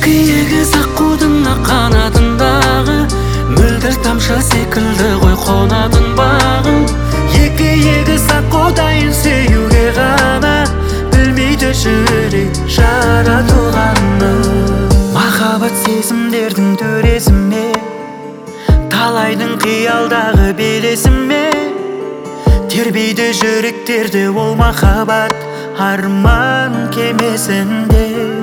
Екі егіз аққудың қанатындағы мөлдір тамшы секілді ғой қонатын бағым. Екі егіз аққудайын сүюге ғана білмейді жүрек жаратылғаны. Махаббат сезімдердің төресіме, талайдың қиялдағы белесіме тербейді жүректерді ол махаббат арман кемесінде.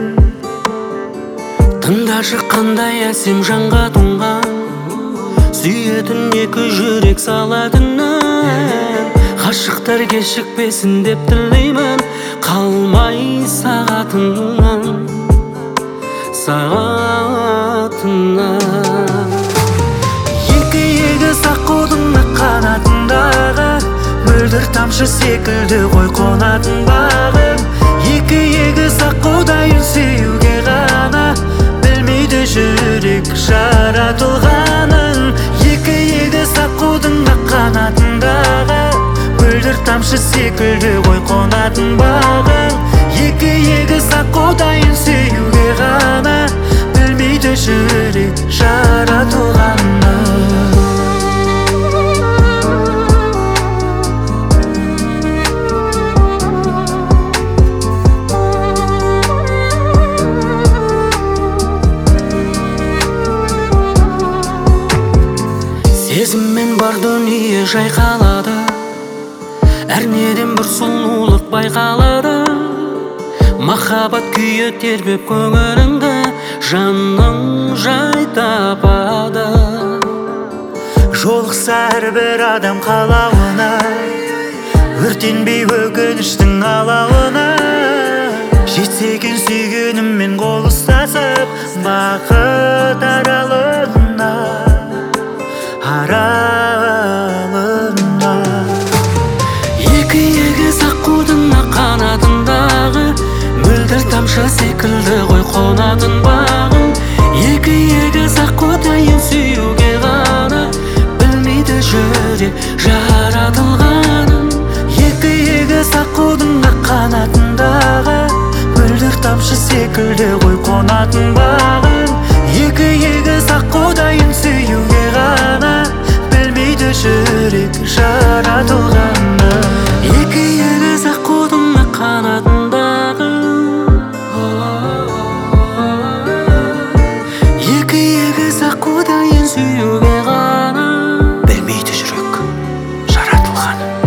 Тыңдашы қандай әсем жанға тұнған, сүйетін екі жүрек салатын ән. Ғашықтар кешікпесін деп тілеймін, қалмай сағатыңнан, сағатыңнан. Екі егіз аққудың қанатындағы мөлдір тамшы секілді ғой қонатын бағым. Екі егіз аққудайын сүюге ғана білмейді жүрек жаратылғанын. Екі егіз аққудың қанатындағы мөлдір тамшы секілді ғой қонатын бағым. Екі егіз аққудайын сүюге ғана білмейді жүрек жаратылғанын. Сезіммен бар дүние жайқалады, әрнеден бір сұлулық байқалады. Махаббат күйі тербеп көңіліңді, жаның жай тапады. Жолықса әрбір адам қалауына, өртенбей өкініштің алауына. Жетсе екен сүйгеніммен қол ұстасып, бақыт аралығына, аралығына. Екі егіз аққудың қанатындағы мөлдір тамшы секілді ғой қонатын бағым. Екі егіз аққудайын сүюге ғана білмейді жүрек жаратылғанын. Екі егіз аққудың қанатындағы мөлдір тамшы секілді ғой қонатын бағым. Екі егіз аққудайын сүюге ғана білмейді жүрек жаратылғанын. Екі егіз аққудың қанатындағы, екі егіз аққудайын сүюге ғана білмейді жүрек жаратылғанын.